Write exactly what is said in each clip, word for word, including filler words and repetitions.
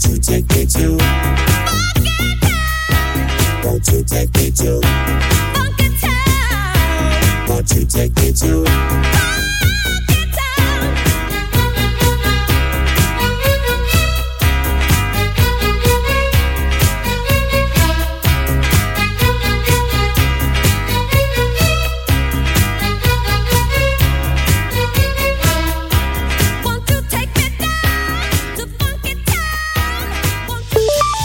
Won't you take me to Funky Town? Won't you take me to Funky Town? Won't you take me to Funky Town? Won't you take me down to Funky Town? Won't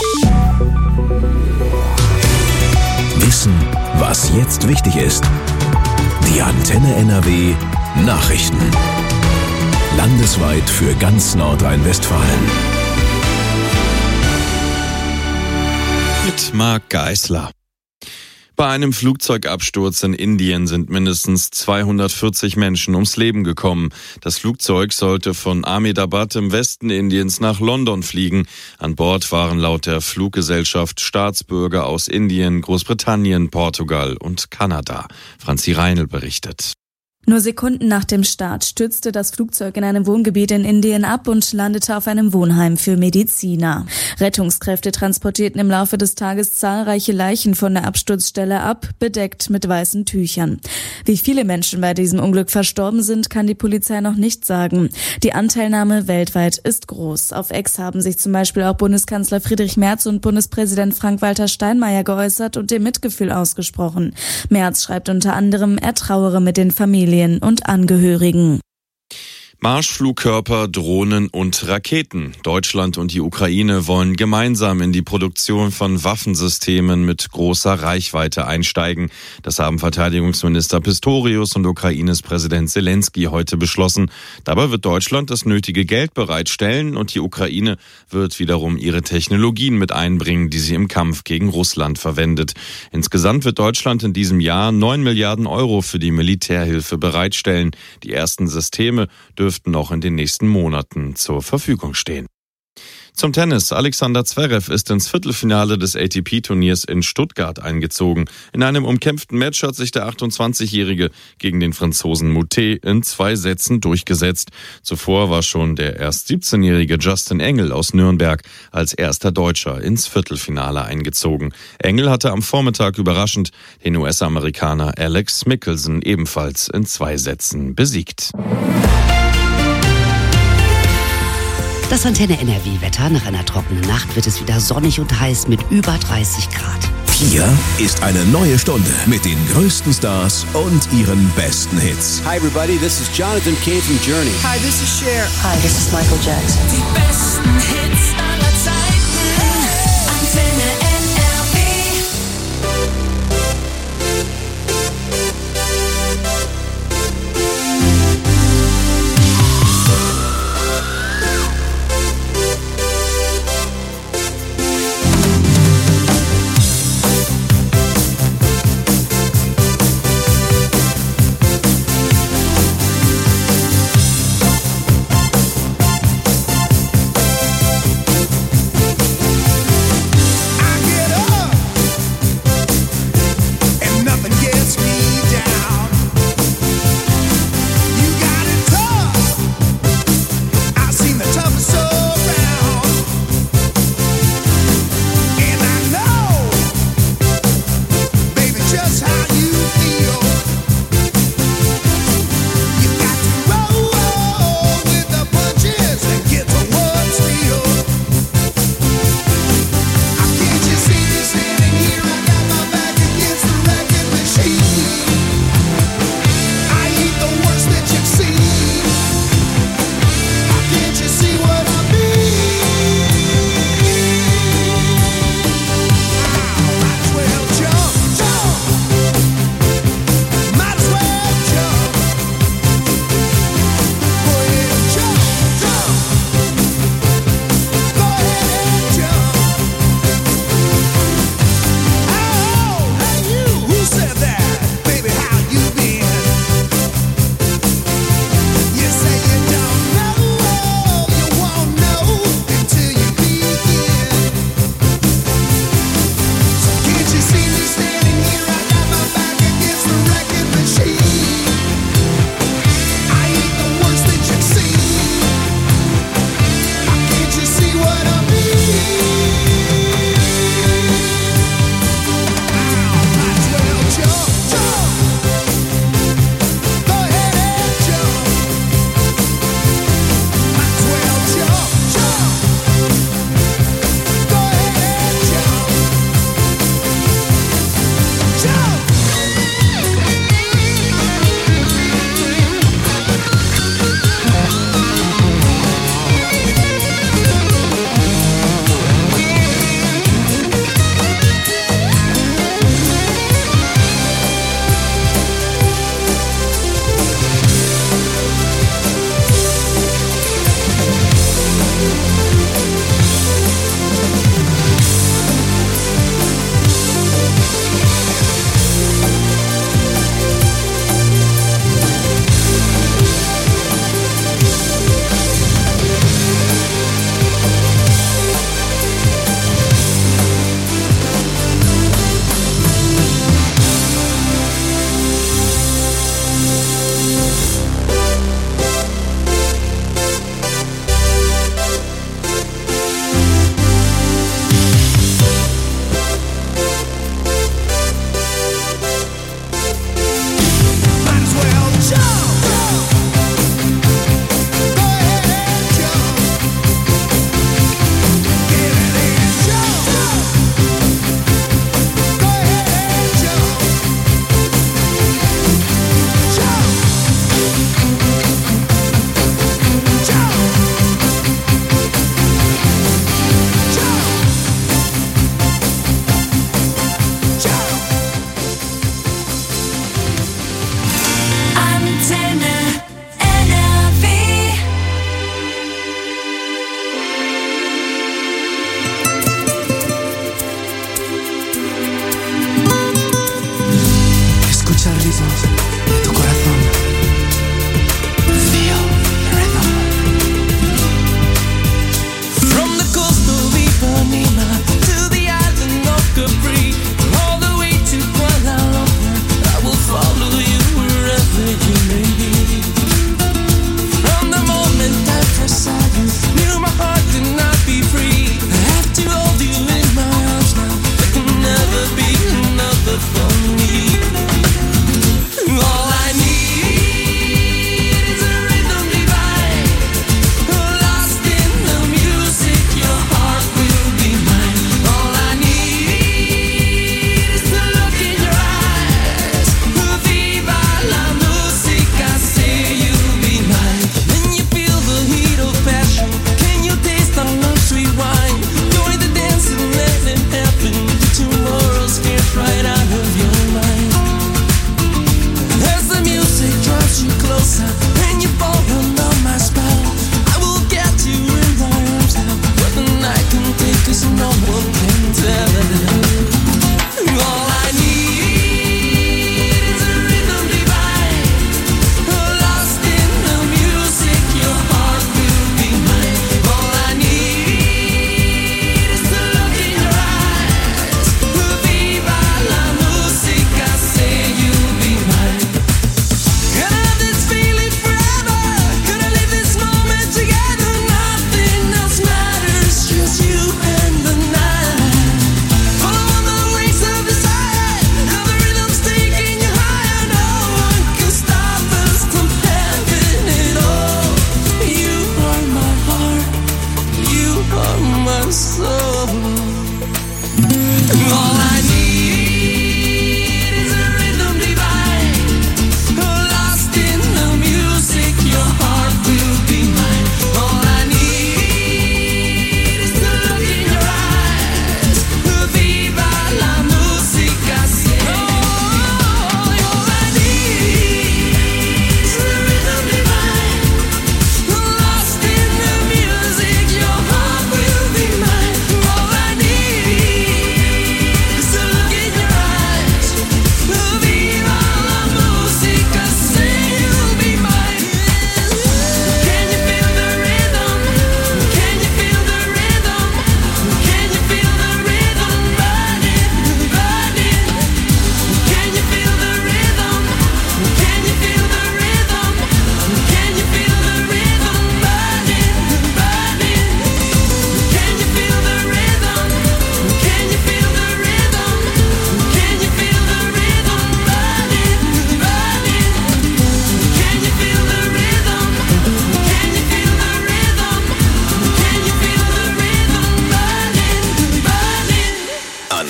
you Wissen, was jetzt wichtig ist. Die Antenne N R W Nachrichten. Landesweit für ganz Nordrhein-Westfalen. Mit Marc Geisler. Bei einem Flugzeugabsturz in Indien sind mindestens zweihundertvierzig Menschen ums Leben gekommen. Das Flugzeug sollte von Ahmedabad im Westen Indiens nach London fliegen. An Bord waren laut der Fluggesellschaft Staatsbürger aus Indien, Großbritannien, Portugal und Kanada. Franzi Reinl berichtet. Nur Sekunden nach dem Start stürzte das Flugzeug in einem Wohngebiet in Indien ab und landete auf einem Wohnheim für Mediziner. Rettungskräfte transportierten im Laufe des Tages zahlreiche Leichen von der Absturzstelle ab, bedeckt mit weißen Tüchern. Wie viele Menschen bei diesem Unglück verstorben sind, kann die Polizei noch nicht sagen. Die Anteilnahme weltweit ist groß. Auf X haben sich zum Beispiel auch Bundeskanzler Friedrich Merz und Bundespräsident Frank-Walter Steinmeier geäußert und ihr Mitgefühl ausgesprochen. Merz schreibt unter anderem, er trauere mit den Familien und Angehörigen. Marschflugkörper, Drohnen und Raketen. Deutschland und die Ukraine wollen gemeinsam in die Produktion von Waffensystemen mit großer Reichweite einsteigen. Das haben Verteidigungsminister Pistorius und Ukraines Präsident Zelensky heute beschlossen. Dabei wird Deutschland das nötige Geld bereitstellen und die Ukraine wird wiederum ihre Technologien mit einbringen, die sie im Kampf gegen Russland verwendet. Insgesamt wird Deutschland in diesem Jahr neun Milliarden Euro für die Militärhilfe bereitstellen. Die ersten Systeme dürfen dürften noch in den nächsten Monaten zur Verfügung stehen. Zum Tennis. Alexander Zverev ist ins Viertelfinale des A T P-Turniers in Stuttgart eingezogen. In einem umkämpften Match hat sich der achtundzwanzigjährige gegen den Franzosen Moutet in zwei Sätzen durchgesetzt. Zuvor war schon der erst siebzehnjährige Justin Engel aus Nürnberg als erster Deutscher ins Viertelfinale eingezogen. Engel hatte am Vormittag überraschend den U S-Amerikaner Alex Mickelson ebenfalls in zwei Sätzen besiegt. Das Antenne N R W-Wetter. Nach einer trockenen Nacht wird es wieder sonnig und heiß mit über dreißig Grad. Hier ist eine neue Stunde mit den größten Stars und ihren besten Hits. Hi everybody, this is Jonathan Cain from Journey. Hi, this is Cher. Hi, this is Michael Jackson. Die besten Hits aller Zeiten. Antenne N R W.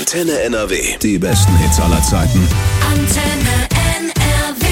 Antenne N R W. Die besten Hits aller Zeiten. Antenne N R W.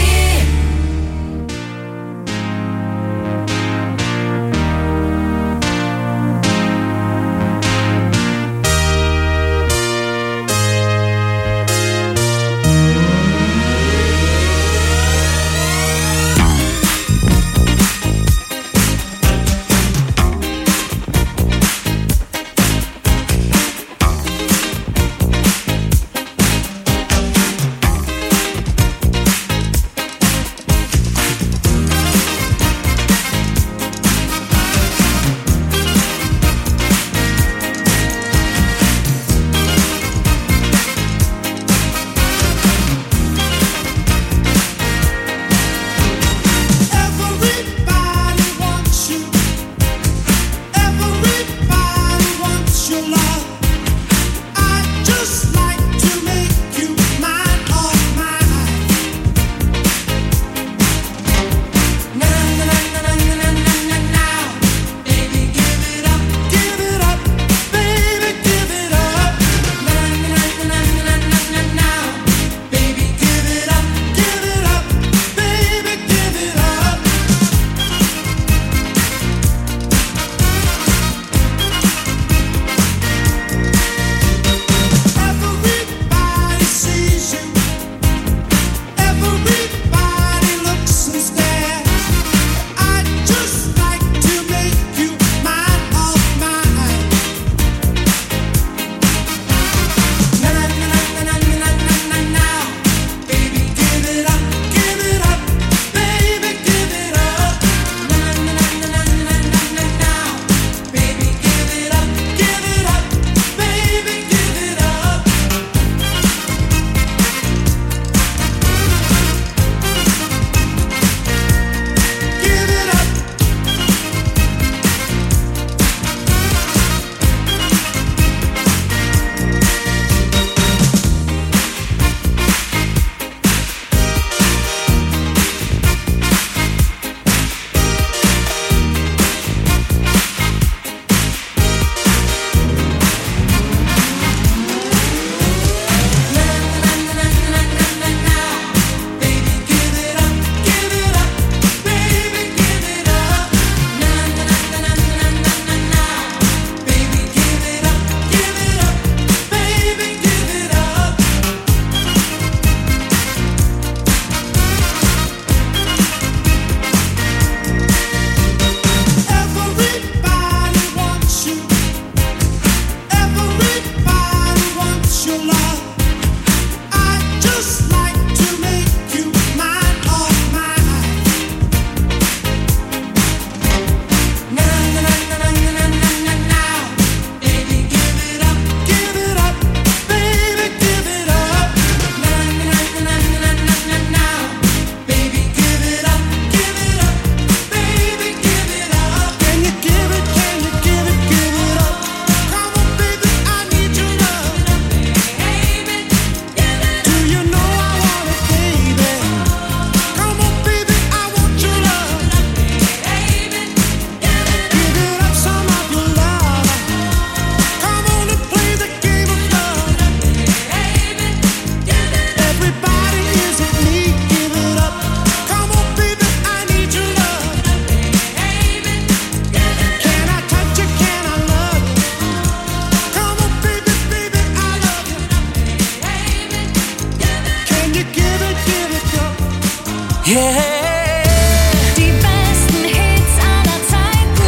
Die besten Hits aller Zeiten.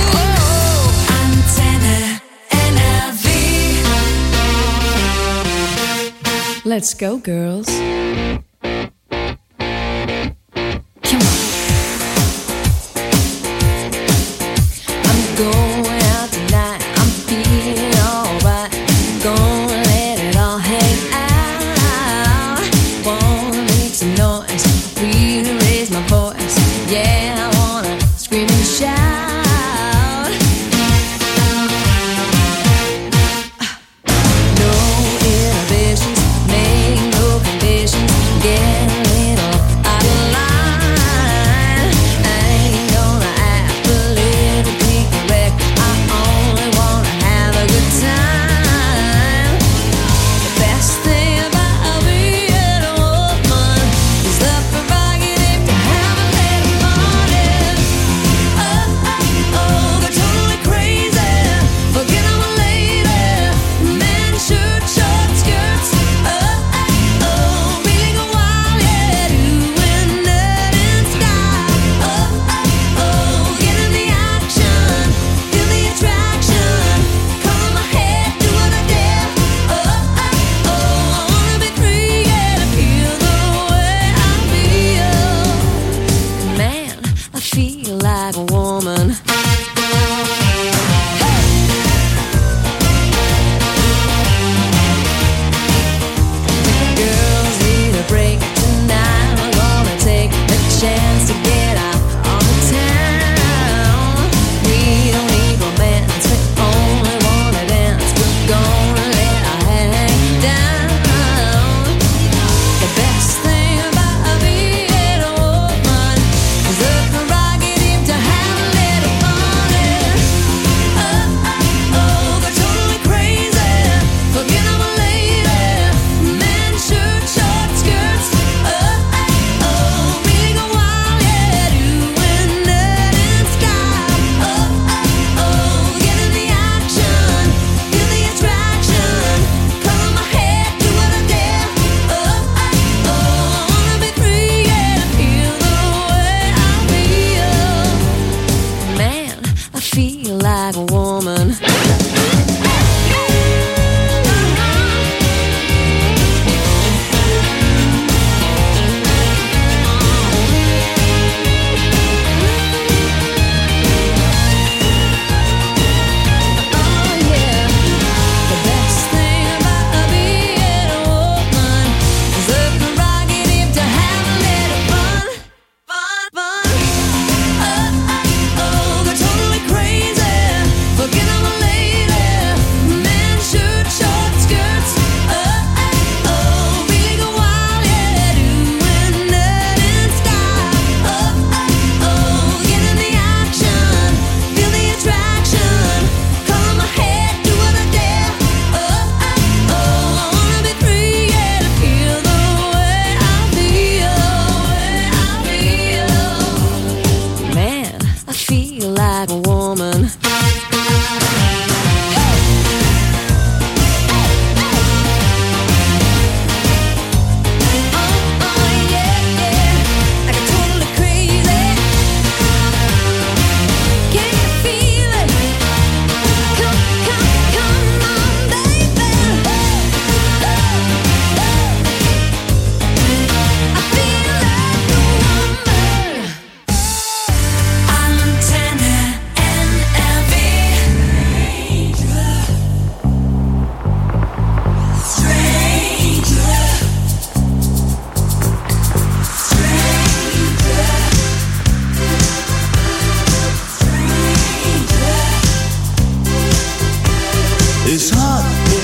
Antenne N R W. Let's go, girls. Get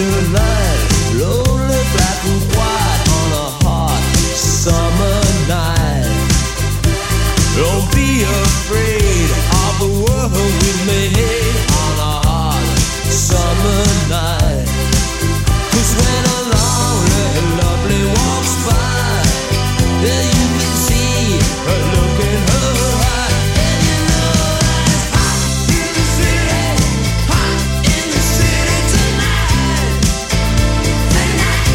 tonight. Lonely black and white on a hot summer night. Don't be afraid of the world we made on a hot summer night. 'Cause when a lonely and lovely walks by, yeah, you can see her look in her eye. And you know that it's hot in the city, hot in the city tonight. Tonight.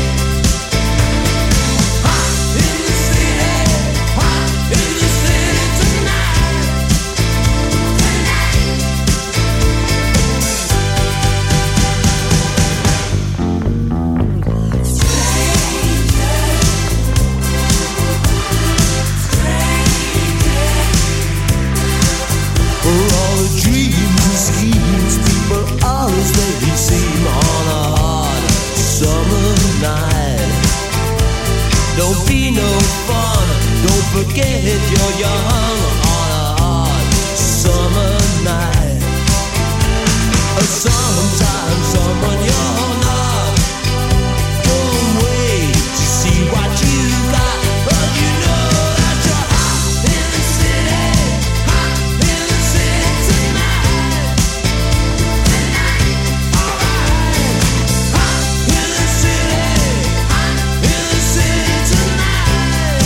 Hot in the city, hot in the city tonight. For all the dreams and schemes people always make it seem on a hot summer night. Don't be no fun, don't forget you're young on a hot summer night. Sometimes someone you're not, don't wait to see what you got, but you know that you're hot in the city, hot in the city tonight. Tonight, alright. Hot in the city, hot in the city tonight.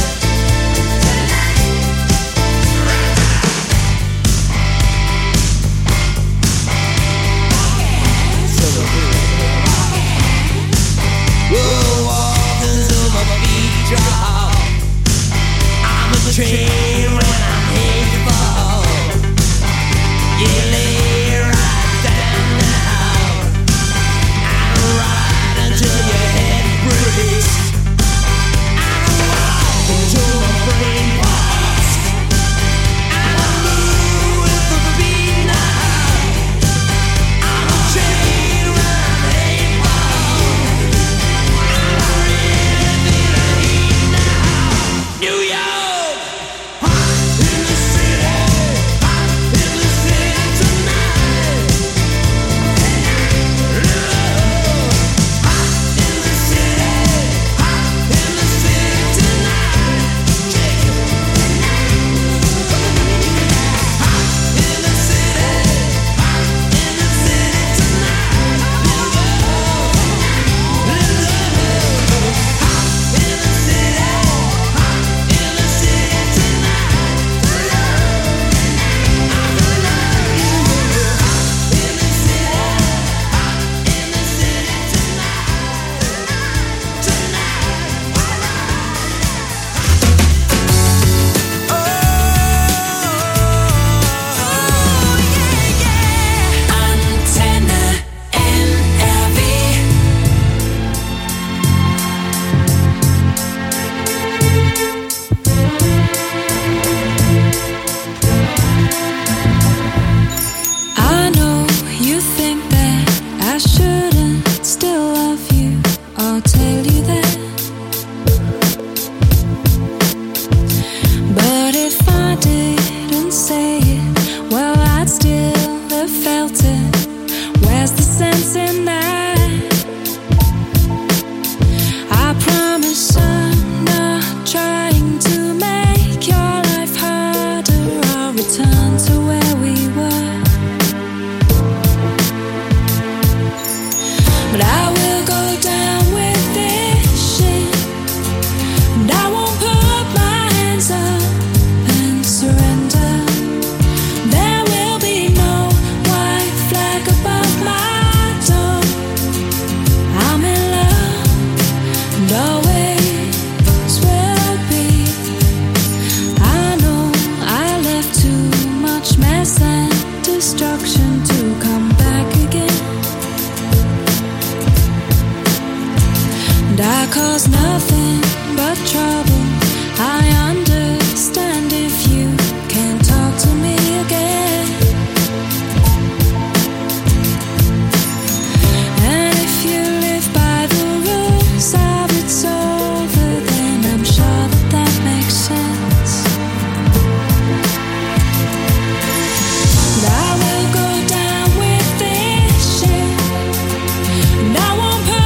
We're walking till my feet drop. I'm a train when I'm headed to fall. You lay right down now. I'm ride until your head breaks. I'm walking till my brain pops. I'm moving with the beat now. I'm a train when I'm headed to fall. New York, hot in the city, hot in the city tonight. Hot in the city, hot in the city tonight. Hot in the city, hot in the city tonight. Antenne N R W. I know you think that I shouldn't still love you. I'll tell you that. But if I didn't say it, well, I'd still have felt it. Where's the sense in that? I promise I'm not trying to make your life harder. I'll return to where we were. But I will go down with this shit, and I won't put my hands up and surrender. There will be no white flag above my door. I'm in love, and always will be. I know I left too much mess and destruction to come back again. And I caused nothing but trouble. I understand if you can't talk to me again. And if you live by the rules of it's over, then I'm sure that that makes sense. And I will go down with this shit, and I won't put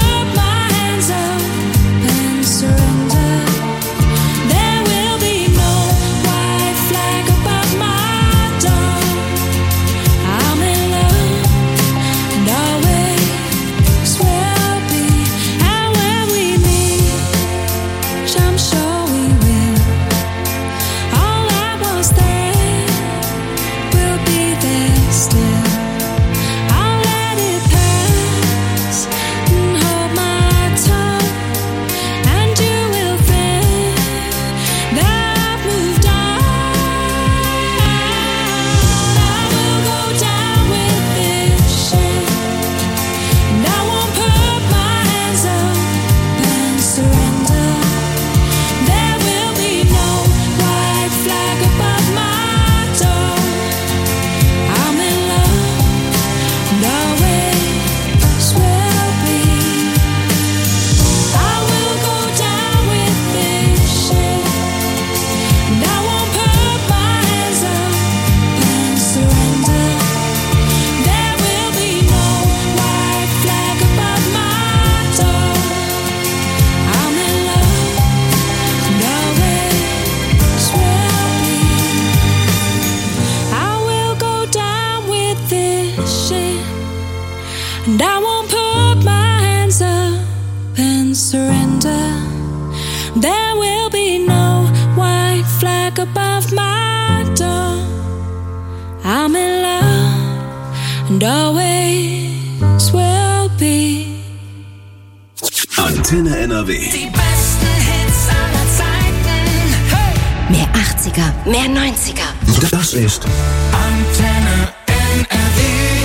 Antenne N R W. Die besten Hits aller Zeiten. Hey! Mehr achtziger, mehr neunziger. Das ist Antenne N R W.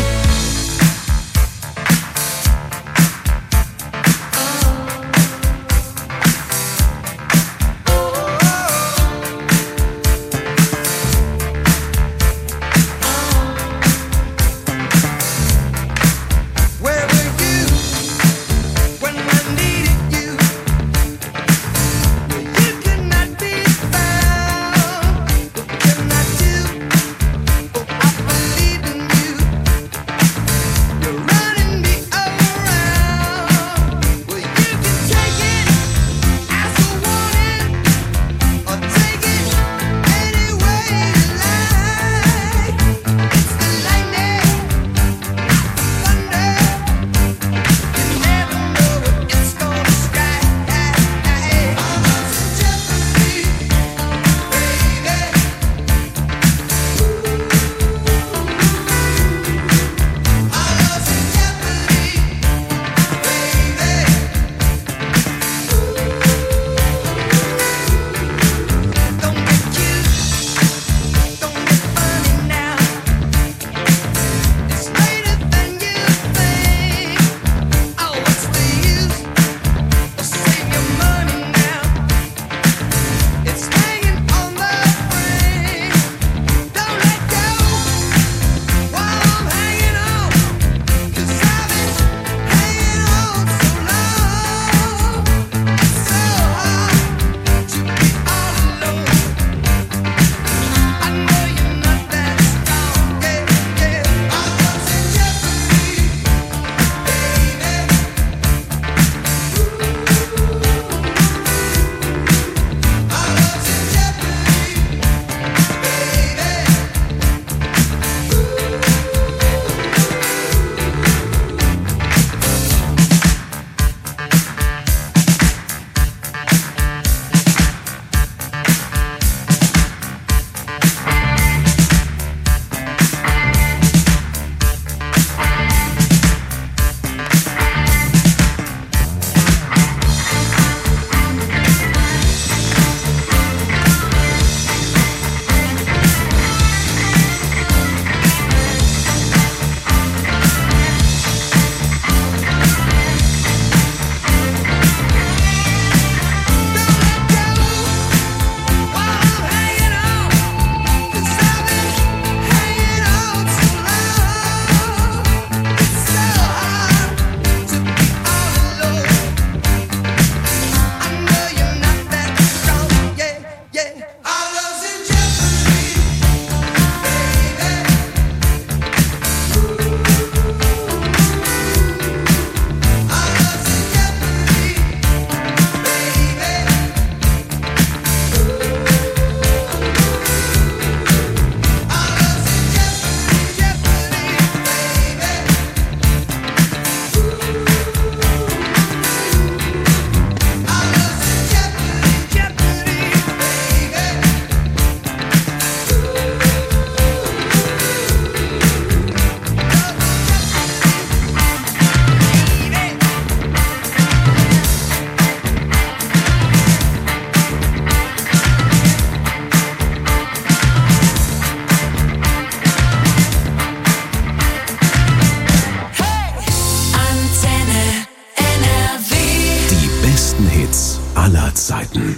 aller Zeiten.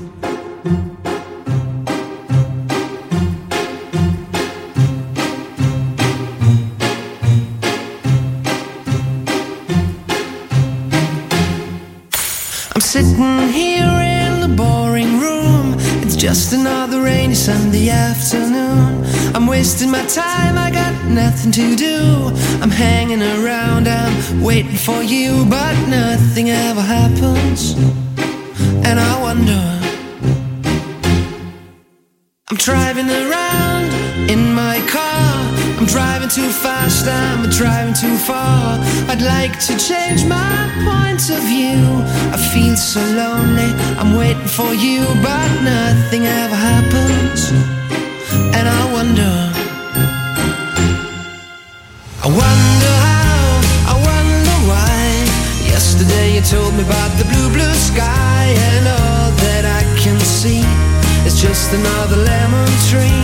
I'm sitting here in the boring room. It's just another rainy Sunday afternoon. I'm wasting my time, I got nothing to do. I'm hanging around, I'm waiting for you, but nothing ever happens. And I wonder, I'm driving around in my car. I'm driving too fast, I'm driving too far. I'd like to change my point of view. I feel so lonely, I'm waiting for you, but nothing ever happens. And I wonder, I wonder how, I wonder why. Yesterday you told me about the blue, blue sky, and all that I can see is just another lemon tree.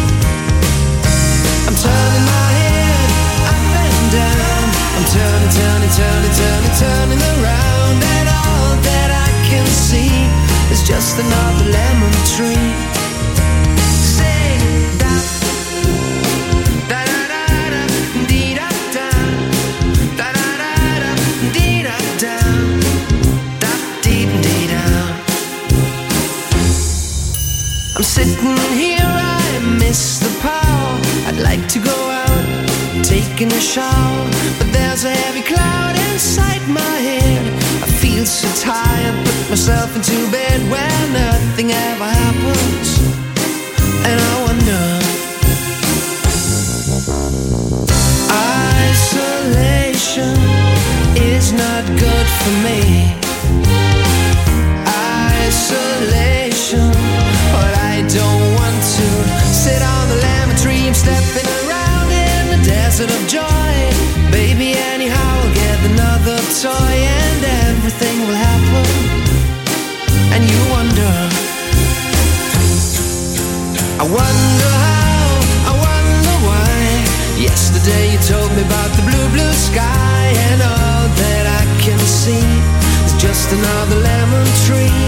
I'm turning my head up and down. I'm turning, turning, turning, turning, turning around, and all that I can see is just another lemon tree. Say da da da da da dee da da da da da da dee da da da dee dee da. I'm sitting here, I miss the power. I'd like to go out, taking a shower, but there's a heavy cloud inside my head. I feel so tired, put myself into bed where nothing ever happens, and I wonder. Isolation is not good for me. Isolation, but I don't want to sit on the lemon tree. I'm stepping around in the desert of joy. Baby, anyhow, I'll get another toy and everything will happen. And you wonder, I wonder how, I wonder why. Yesterday you told me about the blue, blue sky, and all that I can see is just another lemon tree.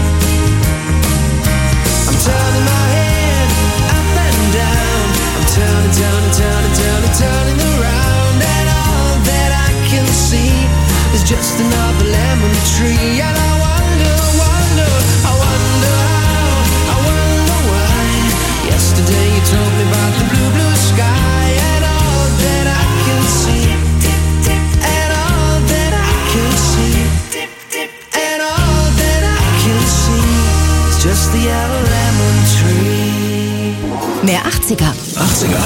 I'm turning my head up and down. I'm turning, turning, turning, turning, turning around, and all that I can see is just another lemon tree. And I wonder, wonder, I wonder how, I wonder why. Yesterday you told me about the blue, blue sky, and all that I can see, and all that I can see, and all that I can see is just the yellow lemon tree. Mehr achtziger. achtziger.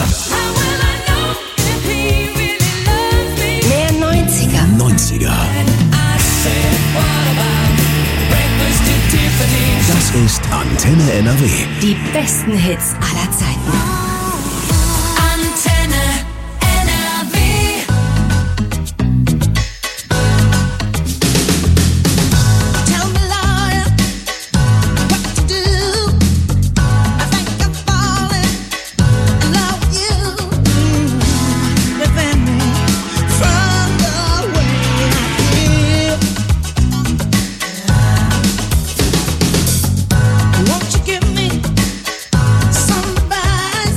Mehr neunziger. neunziger. Das ist Antenne N R W. Die besten Hits aller Zeiten. Antenne N R W. Tell me, Lord, what to do. I think I'm falling in love with you. Prevent me from the way I feel. Won't you give me some advice?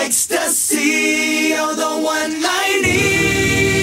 ecstasy, you're the one I need.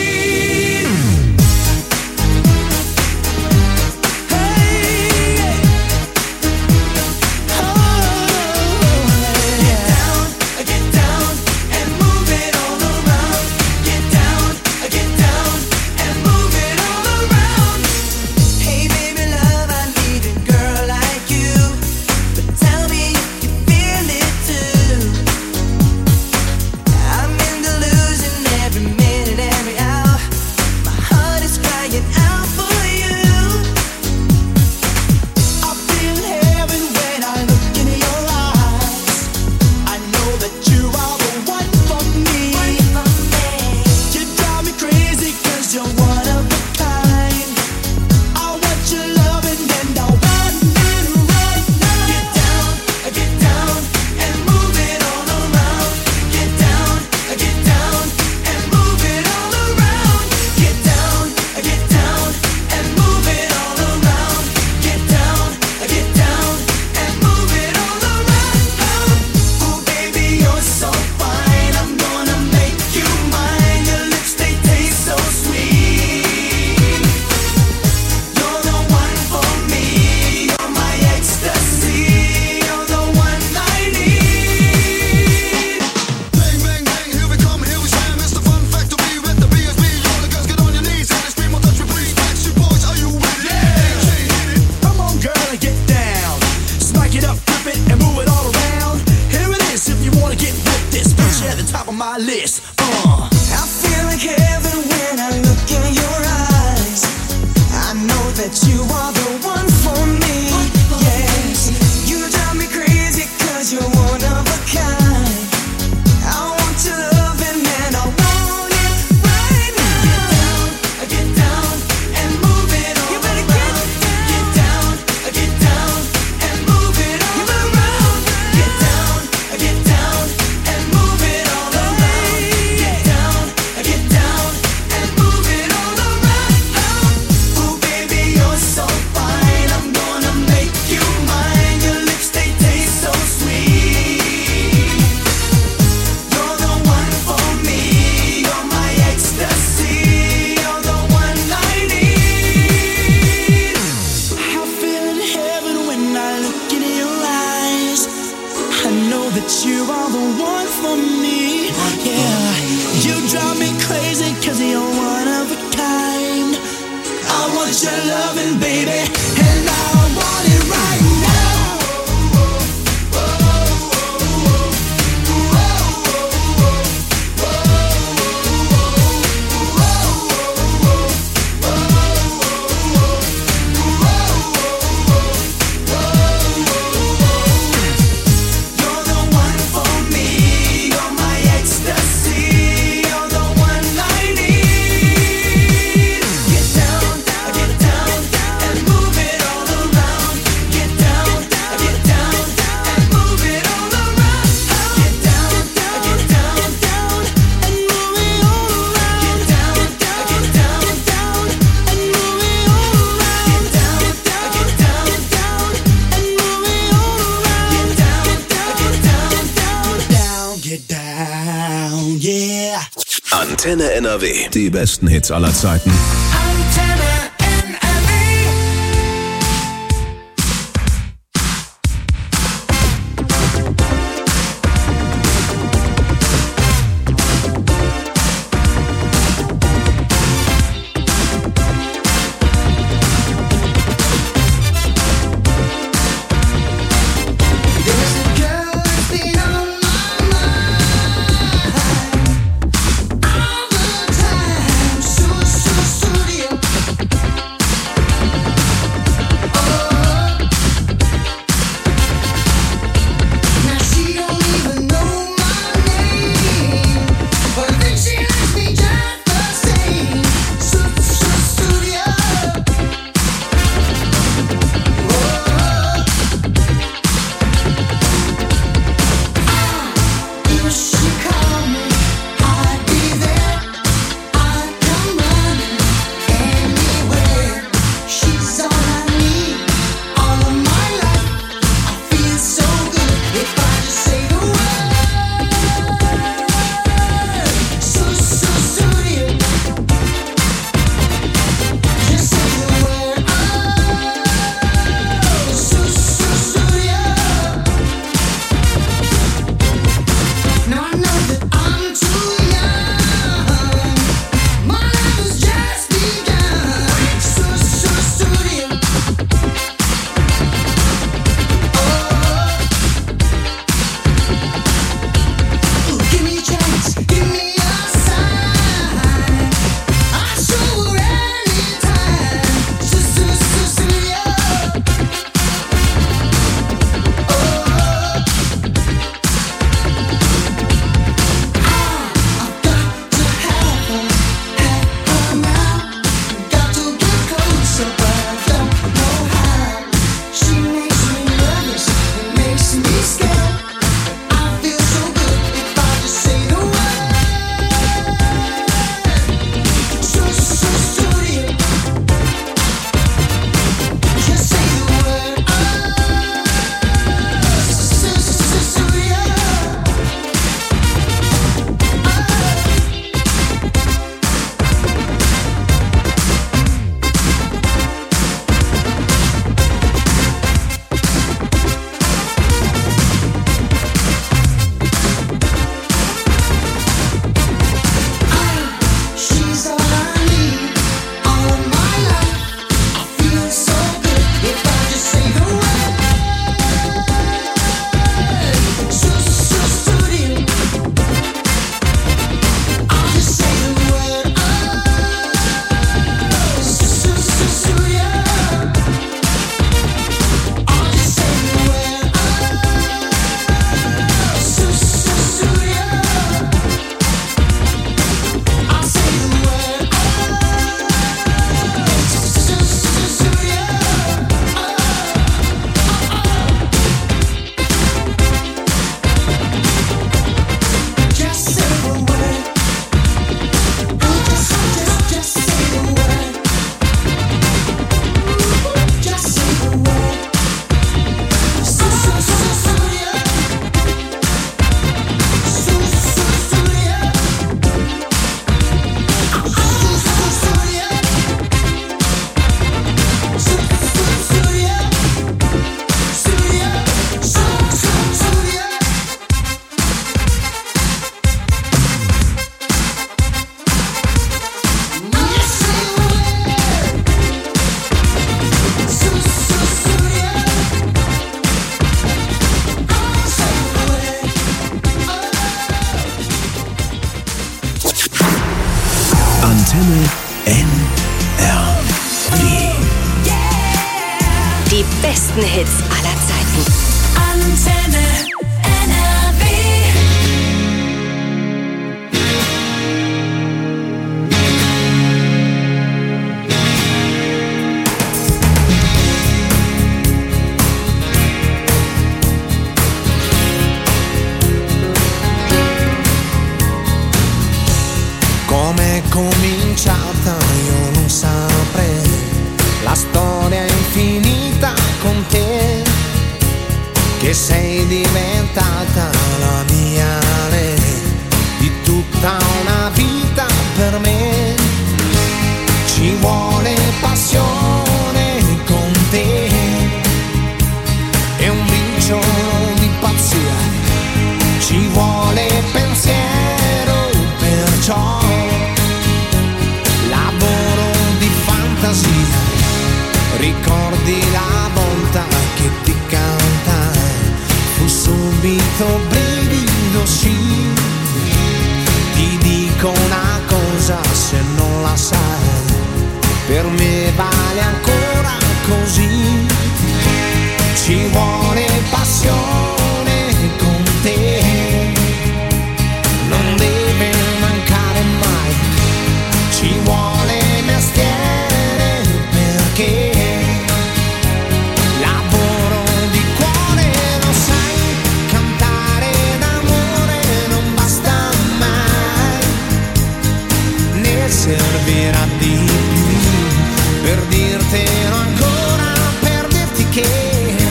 Antenne N R W. Die besten Hits aller Zeiten. größten Hits aller Zeiten. Antenne N R W. Com'è cominciata io non saprei, la storia è infinita con te, che sei diventata la mia lei, di tutta una vita per me. Ci vuole passione con te e un briciolo di pazzia, ci vuole pensiero, perciò lavoro di fantasia. Ricordi la volta che ti cantai, fu subito brivido, sì. Ti dico una cosa, se non la sai, per me vale ancora così. Ci vuole passione con te, non deve mancare mai. Ci vuole mestiere perché lavoro di cuore, lo sai, cantare d'amore non basta mai, ne servirà di più per dirtelo ancora, per dirti che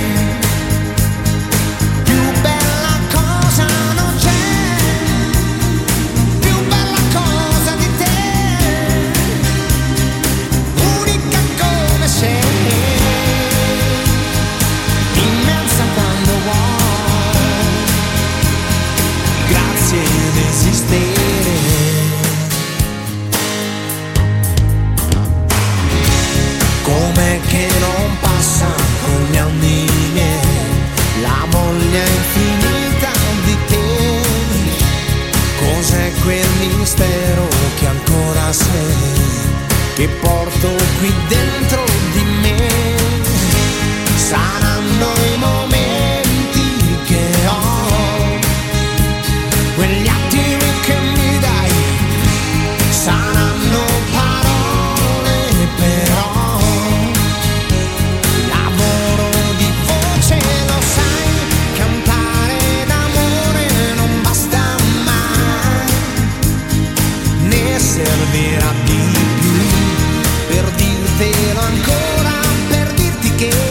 com'è che non passa con gli anni miei la voglia infinita di te. Cos'è quel mistero che ancora sei, che porto qui dentro di me? Saranno i momenti che ho, quegli attimi che mi dai, saranno parole però. Lavoro di voce, lo sai, cantare d'amore non basta mai, ne servirà di più per dirtelo ancora, per dirti che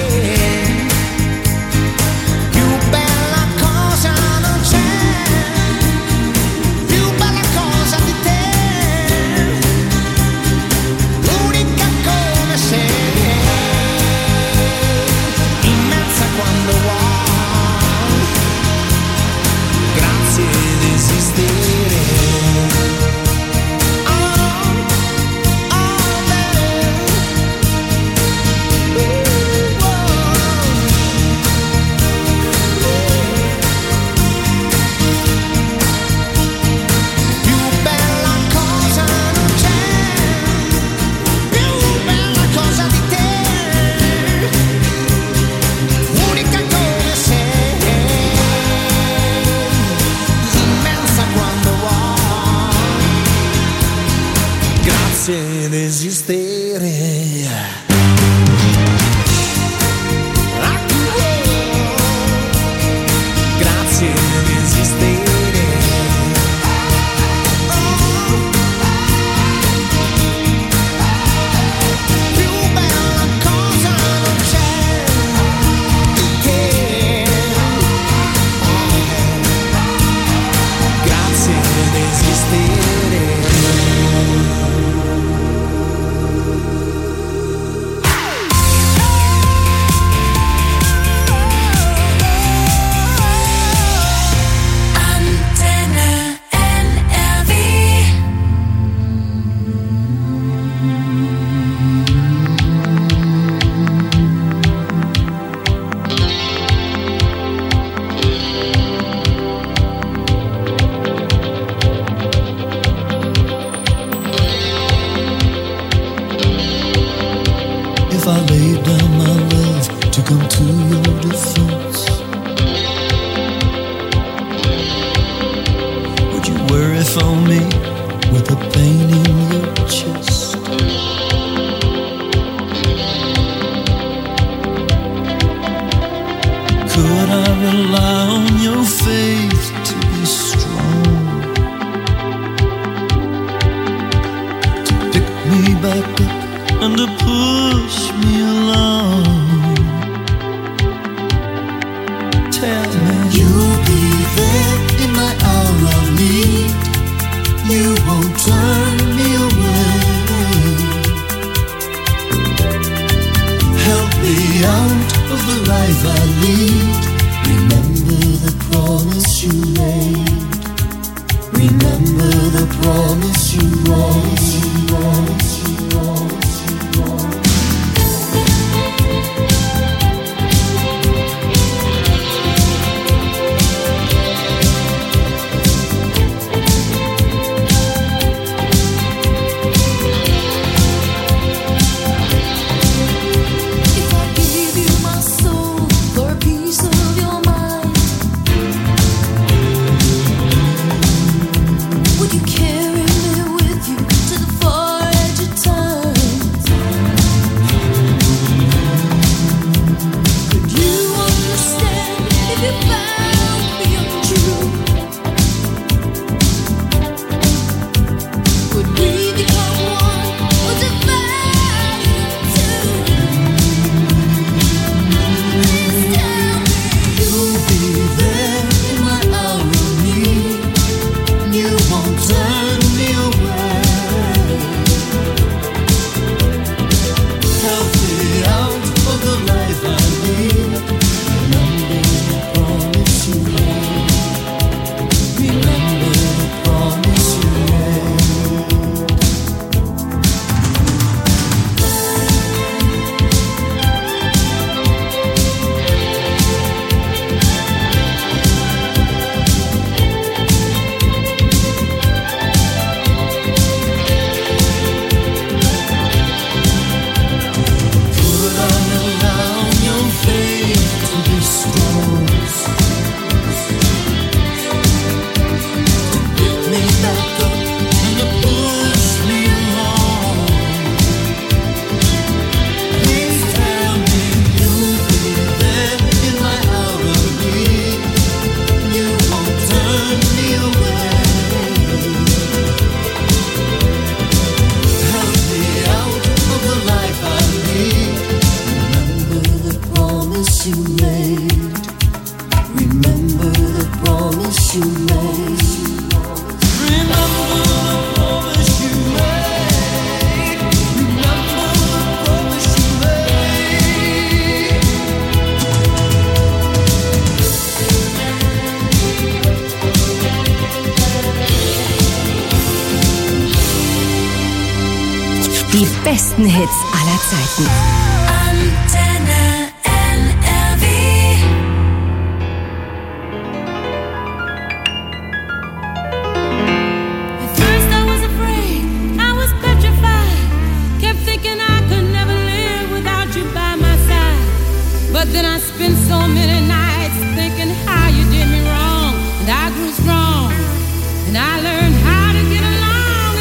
ed esistere. Grazie di esistere. Più bella cosa non c'è di te. Grazie di esistere. worry for me with the pain in your chest. Could I rely on your faith to be strong, to pick me back up and to push me along? Tell me you'll be there in my hour of need. You won't turn me away. Help me out of the life I lead. Remember the promise you made. Remember the promise you made. You promise, you promise, you promise. Die besten Hits aller Zeiten. Antenne N R W. At first I was afraid, I was petrified. Kept thinking I could never live without you by my side. But then I spent so many nights thinking how you did me wrong. And I grew strong, and I learned how to get along.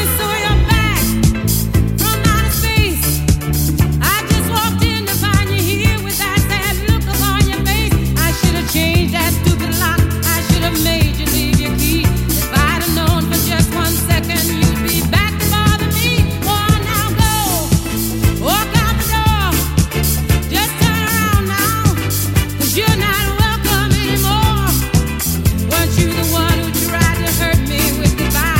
Change that stupid lock. I should have made you leave your key. If I'd have known for just one second you'd be back to bother me. Oh, now go, walk out the door. Just turn around now, 'cause you're not welcome anymore. Weren't you the one who tried to hurt me with goodbye?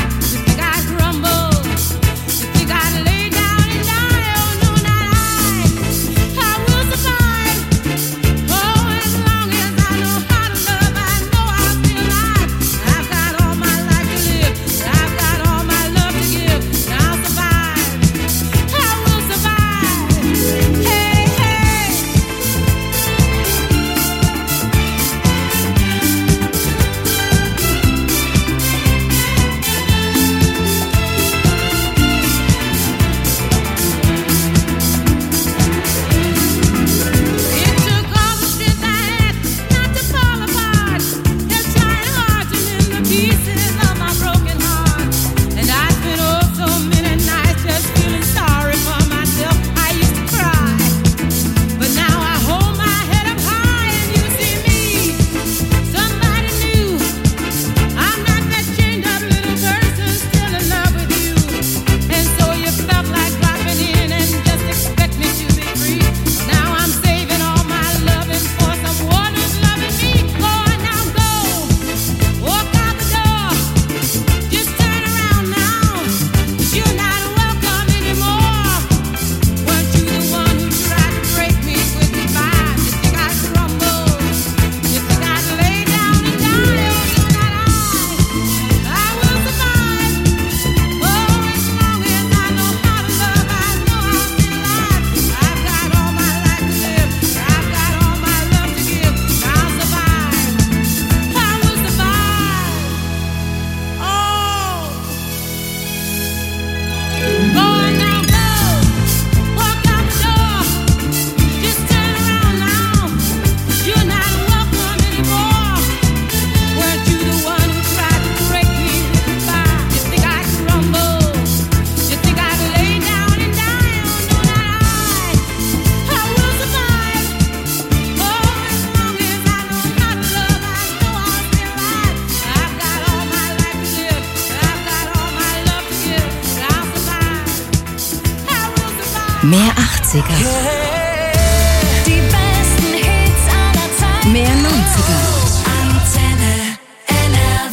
Mehr achtziger. Die besten Hits aller Zeiten. Mehr neunziger. Antenne N R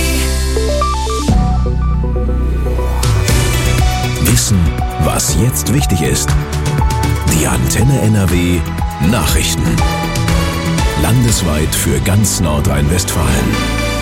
W. Wissen, was jetzt wichtig ist. Die Antenne N R W Nachrichten. Landesweit für ganz Nordrhein-Westfalen.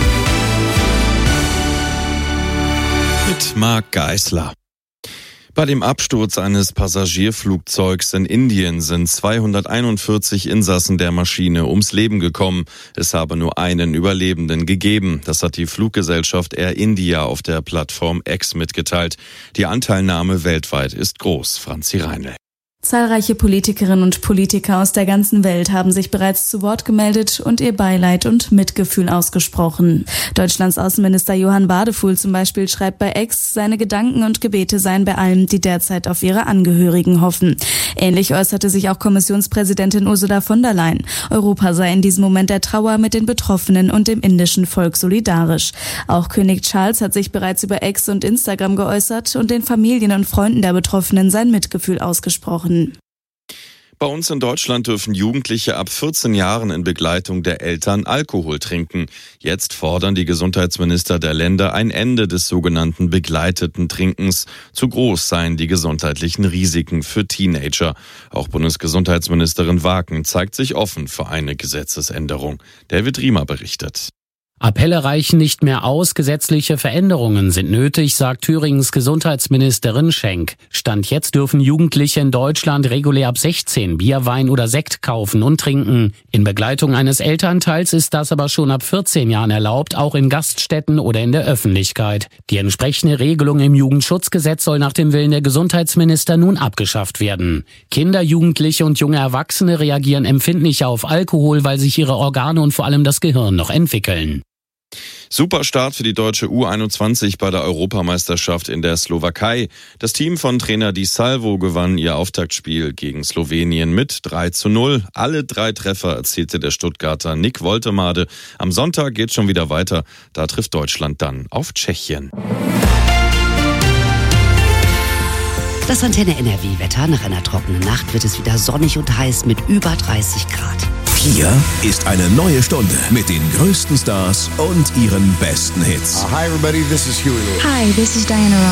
Mit Marc Geisler. Bei dem Absturz eines Passagierflugzeugs in Indien sind zweihunderteinundvierzig Insassen der Maschine ums Leben gekommen. Es habe nur einen Überlebenden gegeben. Das hat die Fluggesellschaft Air India auf der Plattform X mitgeteilt. Die Anteilnahme weltweit ist groß. Franzi Reinl. Zahlreiche Politikerinnen und Politiker aus der ganzen Welt haben sich bereits zu Wort gemeldet und ihr Beileid und Mitgefühl ausgesprochen. Deutschlands Außenminister Johann Wadefuhl zum Beispiel schreibt bei X, seine Gedanken und Gebete seien bei allen, die derzeit auf ihre Angehörigen hoffen. Ähnlich äußerte sich auch Kommissionspräsidentin Ursula von der Leyen. Europa sei in diesem Moment der Trauer mit den Betroffenen und dem indischen Volk solidarisch. Auch König Charles hat sich bereits über X und Instagram geäußert und den Familien und Freunden der Betroffenen sein Mitgefühl ausgesprochen. Bei uns in Deutschland dürfen Jugendliche ab vierzehn Jahren in Begleitung der Eltern Alkohol trinken. Jetzt fordern die Gesundheitsminister der Länder ein Ende des sogenannten begleiteten Trinkens. Zu groß seien die gesundheitlichen Risiken für Teenager. Auch Bundesgesundheitsministerin Waken zeigt sich offen für eine Gesetzesänderung. David Riemer berichtet. Appelle reichen nicht mehr aus, gesetzliche Veränderungen sind nötig, sagt Thüringens Gesundheitsministerin Schenk. Stand jetzt dürfen Jugendliche in Deutschland regulär ab sechzehn Bier, Wein oder Sekt kaufen und trinken. In Begleitung eines Elternteils ist das aber schon ab vierzehn Jahren erlaubt, auch in Gaststätten oder in der Öffentlichkeit. Die entsprechende Regelung im Jugendschutzgesetz soll nach dem Willen der Gesundheitsminister nun abgeschafft werden. Kinder, Jugendliche und junge Erwachsene reagieren empfindlicher auf Alkohol, weil sich ihre Organe und vor allem das Gehirn noch entwickeln. Super Start für die deutsche U einundzwanzig bei der Europameisterschaft in der Slowakei. Das Team von Trainer Di Salvo gewann ihr Auftaktspiel gegen Slowenien mit drei zu null. Alle drei Treffer erzielte der Stuttgarter Nick Woltemade. Am Sonntag geht schon wieder weiter. Da trifft Deutschland dann auf Tschechien. Das Antenne N R W-Wetter. Nach einer trockenen Nacht wird es wieder sonnig und heiß mit über dreißig Grad. Hier ist eine neue Stunde mit den größten Stars und ihren besten Hits. Uh, hi everybody, this is Huey Lewis. Hi, this is Diana Ross.